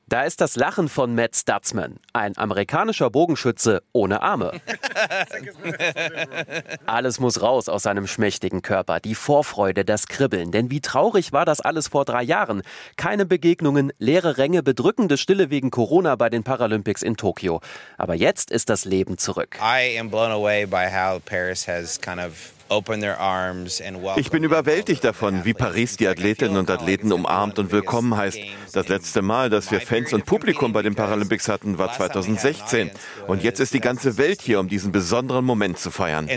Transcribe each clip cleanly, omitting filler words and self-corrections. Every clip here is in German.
Da ist das Lachen von Matt Stutzman, ein amerikanischer Bogenschütze ohne Arme. Alles muss raus aus seinem schmächtigen Körper, die Vorfreude, das Kribbeln. Denn wie traurig war das alles vor 3 Jahren? Keine Begegnungen, leere Ränge, bedrückende Stille wegen Corona bei den Paralympics in Tokio. Aber jetzt ist das Leben zurück. I am blown away by how Paris has Ich bin überwältigt davon, wie Paris die Athletinnen und Athleten umarmt und willkommen heißt. Das letzte Mal, dass wir Fans und Publikum bei den Paralympics hatten, war 2016. Und jetzt ist die ganze Welt hier, um diesen besonderen Moment zu feiern.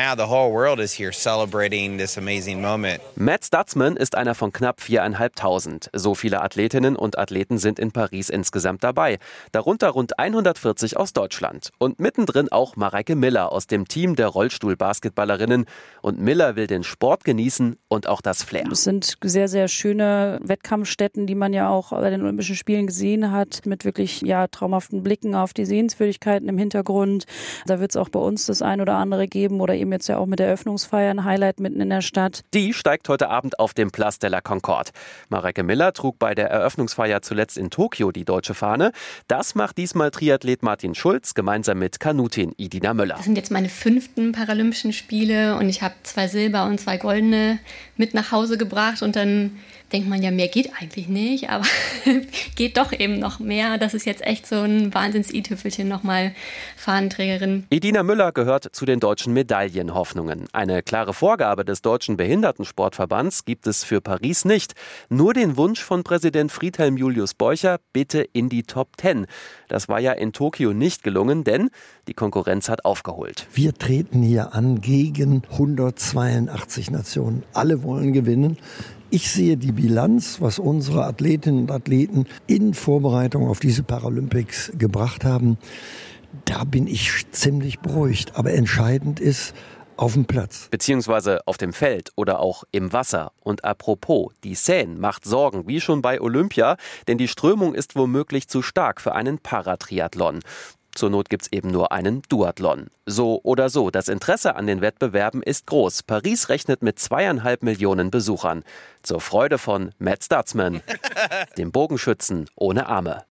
Matt Stutzman ist einer von knapp 4.500. So viele Athletinnen und Athleten sind in Paris insgesamt dabei. Darunter rund 140 aus Deutschland. Und mittendrin auch Mareike Miller aus dem Team der Rollstuhl-Basketballerinnen. Und Miller will den Sport genießen und auch das Flair. Es sind sehr, sehr schöne Wettkampfstätten, die man ja auch bei den Olympischen Spielen gesehen hat, mit wirklich traumhaften Blicken auf die Sehenswürdigkeiten im Hintergrund. Da wird es auch bei uns das ein oder andere geben oder eben jetzt ja auch mit der Eröffnungsfeier ein Highlight mitten in der Stadt. Die steigt heute Abend auf dem Place de la Concorde. Mareike Miller trug bei der Eröffnungsfeier zuletzt in Tokio die deutsche Fahne. Das macht diesmal Triathlet Martin Schulz gemeinsam mit Kanutin Idina Müller. Das sind jetzt meine 5. Paralympischen Spiele und ich habe 2 Silber- und 2 goldene mit nach Hause gebracht und dann denkt man ja, mehr geht eigentlich nicht, aber geht doch eben noch mehr. Das ist jetzt echt so ein Wahnsinns-i-Tüpfelchen nochmal Fahnenträgerin. Idina Müller gehört zu den deutschen Medaillenhoffnungen. Eine klare Vorgabe des Deutschen Behindertensportverbands gibt es für Paris nicht. Nur den Wunsch von Präsident Friedhelm Julius Beucher, bitte in die Top 10. Das war ja in Tokio nicht gelungen, denn die Konkurrenz hat aufgeholt. Wir treten hier an gegen 182 Nationen. Alle wollen gewinnen. Ich sehe die Bilanz, was unsere Athletinnen und Athleten in Vorbereitung auf diese Paralympics gebracht haben. Da bin ich ziemlich beruhigt. Aber entscheidend ist auf dem Platz. Beziehungsweise auf dem Feld oder auch im Wasser. Und apropos, die Seine macht Sorgen, wie schon bei Olympia, denn die Strömung ist womöglich zu stark für einen Paratriathlon. Zur Not gibt's eben nur einen Duathlon. So oder so, das Interesse an den Wettbewerben ist groß. Paris rechnet mit 2,5 Millionen Besuchern. Zur Freude von Matt Stutzman, dem Bogenschützen ohne Arme.